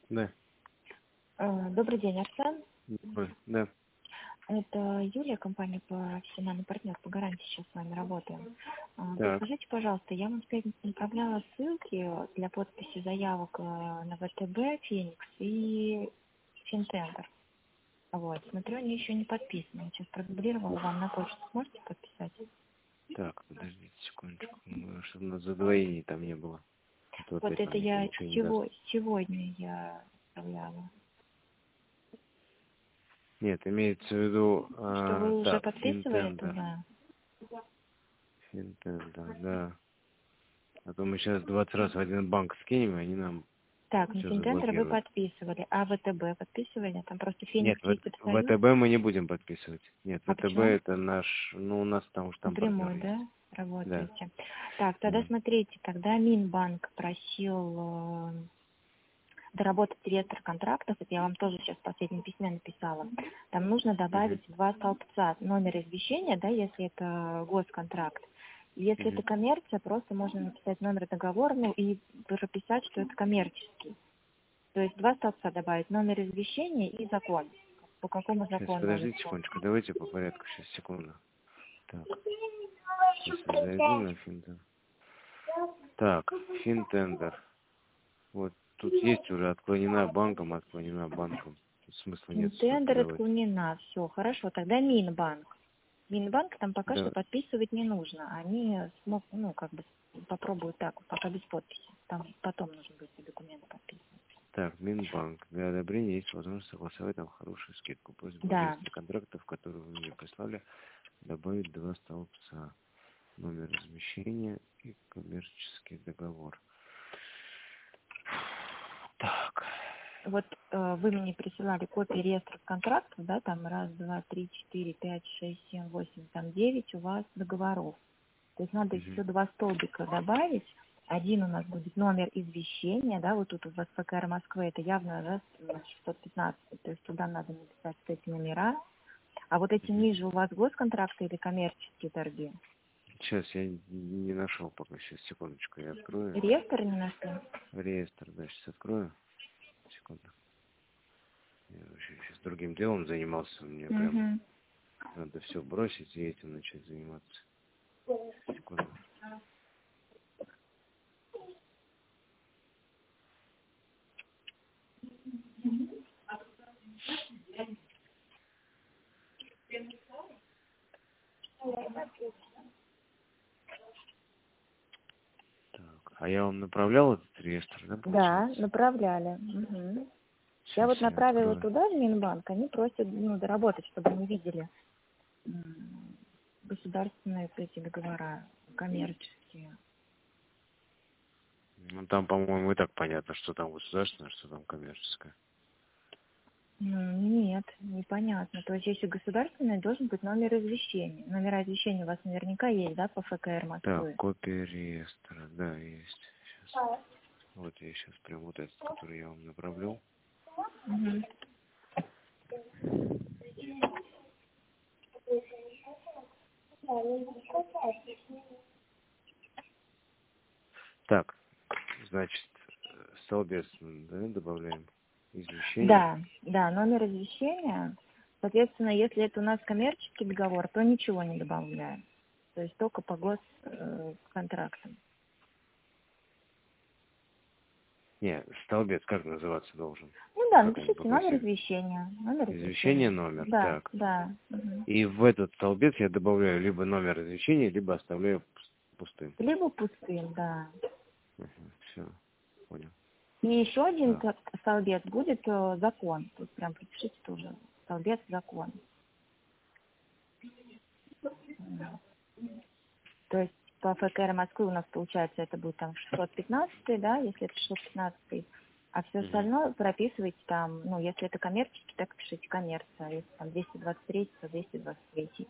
Да. Добрый день, Арсен. Да. Это Юлия, компания профессиональный партнер по гарантии, сейчас с вами работаем. Так. Подскажите, пожалуйста, я вам в пятницу направляла ссылки для подписи заявок на ВТБ, Феникс и Финтендер. Вот, смотрю, они еще не подписаны. Сейчас продублировала вам на почту. Сможете подписать? Так, подождите секундочку. Чтобы на задвоении там не было. Вот это я сегодня я отправляла. Нет, имеется в виду... Что вы уже так, подписывали туда? Финтендер, да. А то мы сейчас 20 раз в один банк скинем, и они нам Так, на все Финтендер вы заблокируют. подписывали, а ВТБ подписывали? Там просто Нет, Феникс есть абсолют. ВТБ мы не будем подписывать. Нет, А ВТБ почему? это наш... Ну, у нас там уж там партнер Напрямую, есть. да, Да. работаете? Так, тогда Да. смотрите, тогда Минбанк просил доработать реестр контрактов, это я вам тоже сейчас в последнем письме написала. Там нужно добавить два столбца: номер извещения, да, если это госконтракт. Если это коммерция, просто можно написать номер договора, ну и прописать, что это коммерческий. То есть два столбца добавить: номер извещения и закон. По какому Сейчас, закону надо подождите исполнить? секундочку, давайте по порядку, сейчас, секунду. Так, сейчас я зайду на Финтендер. Так, Финтендер. Вот тут есть уже отклонена банком. Тут смысла нет сюда Тендер подавать. отклонена, все, хорошо, тогда Минбанк. Минбанк там пока что Да. подписывать не нужно. Они попробуют так, пока без подписи. Там потом нужно будет все документы подписывать. Так, Минбанк. Для одобрения есть возможность согласовать там хорошую скидку. Просьба в Да. реестре контрактов, которые вы мне прислали, добавить два столбца. Номер размещения и коммерческий договор. Так. Вот вы мне присылали копии реестров контрактов, да, там 1, 2, 3, 4, 5, 6, 7, 8, там 9 у вас договоров. То есть надо еще два столбика добавить. Один у нас будет номер извещения, да, вот тут у вас ФКР Москвы, это явно, да, 615, то есть туда надо написать вот эти номера. А вот эти ниже у вас госконтракты или коммерческие торги? Сейчас я не нашел пока. Сейчас, секундочку, я открою. Реестр не нашли? Реестр, да, сейчас открою. Секунду. Я вообще сейчас другим делом занимался. Мне прям надо все бросить и этим начать заниматься. Секунду. Так, а я вам направлял этот реестр, да, Да, получается? направляли. Я Сейчас вот я направила открою. туда, в Минбанк, они просят, доработать, чтобы они видели государственные вот эти договора, коммерческие. Ну, там, по-моему, и так понятно, что там государственное, что там коммерческое. Нет, непонятно. То есть, если государственный, должен быть номер извещения. Номера извещения у вас наверняка есть, да, по ФКР Так, Москвы? копия реестра, да, есть. Сейчас. Вот я сейчас прям вот этот, который я вам направлял. Так, значит, столбец, да, добавляем извещение. Да, номер извещения. Соответственно, если это у нас коммерческий договор, то ничего не добавляем. То есть только по госконтрактам. Не, столбец как называться должен? Ну да, Как он напишите номер попросили? извещения. Номер Извещение, извещения. номер, Да, так. да. И в этот столбец я добавляю либо номер извещения, либо оставляю пустым. Либо пустым, да. Все, понял. И еще один Так. столбец будет закон. Тут прям пропишите тоже. Столбец закон. То есть по ФКР Москвы у нас получается это будет там 615, да, если это 615, а все остальное прописывайте там, если это коммерческий, так пишите коммерция, а если там 223, то 223.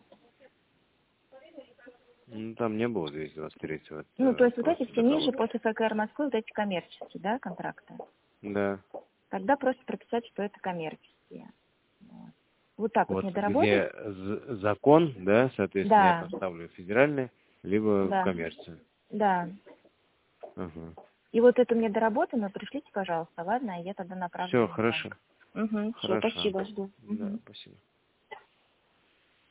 Ну, там не было 223-го, То это есть вот эти просто все ниже договор. после ФКР Москвы, вот эти коммерческие, да, контракты. Да. Тогда просто прописать, что это коммерческие. Вот так вот Вот не доработать? где закон, да, соответственно, я Да, поставлю федеральный, либо да, коммерцию. да. Ага. И вот эту мне доработанную пришлите, пожалуйста, ладно? Я тогда направлю. Все, хорошо. Угу, все, Хорошо. спасибо, жду. Да, Мгм. спасибо.